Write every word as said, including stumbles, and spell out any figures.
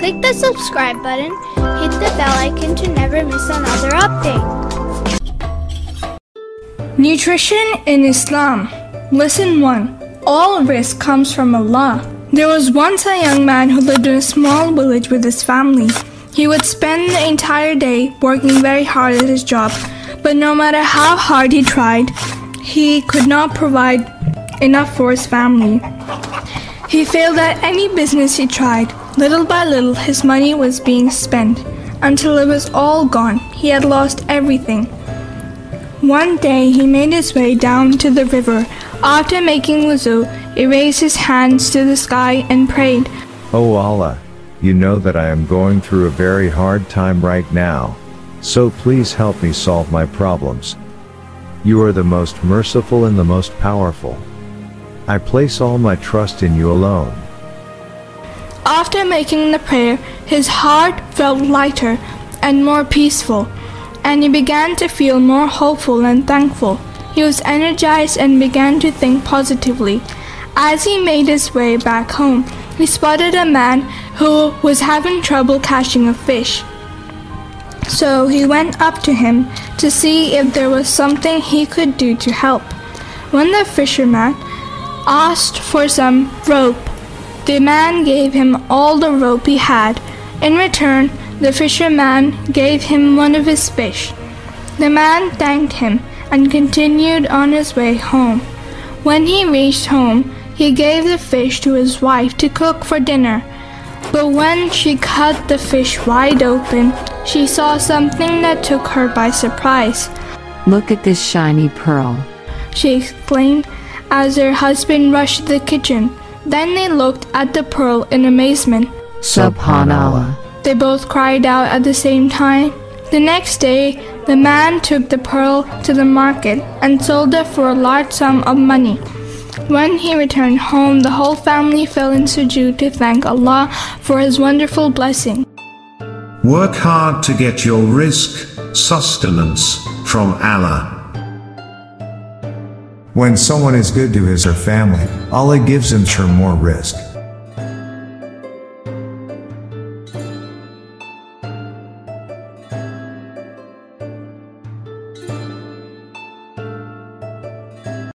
Click the subscribe button, hit the bell icon to never miss another update. Nutrition in Islam. Lesson one. All risk comes from Allah. There was once a young man who lived in a small village with his family. He would spend the entire day working very hard at his job, but no matter how hard he tried, he could not provide enough for his family. He failed at any business he tried. Little by little, his money was being spent until it was all gone. He had lost everything. One day, he made his way down to the river. After making wuzu, he raised his hands to the sky and prayed, "O Allah, you know that I am going through a very hard time right now, so please help me solve my problems. You are the most merciful and the most powerful. I place all my trust in you alone." After making the prayer, his heart felt lighter and more peaceful, and he began to feel more hopeful and thankful. He was energized and began to think positively. As he made his way back home, he spotted a man who was having trouble catching a fish. So he went up to him to see if there was something he could do to help. When the fisherman asked for some rope, the man gave him all the rope he had. In return, the fisherman gave him one of his fish. The man thanked him and continued on his way home. When he reached home, he gave the fish to his wife to cook for dinner. But when she cut the fish wide open, she saw something that took her by surprise. "Look at this shiny pearl," she exclaimed as her husband rushed to the kitchen. Then they looked at the pearl in amazement. "Subhanallah," they both cried out at the same time. The next day, the man took the pearl to the market and sold it for a large sum of money. When he returned home, the whole family fell in sujood to thank Allah for His wonderful blessing. Work hard to get your rizq, sustenance, from Allah. When someone is good to his or family, Allah gives him sure more rizq.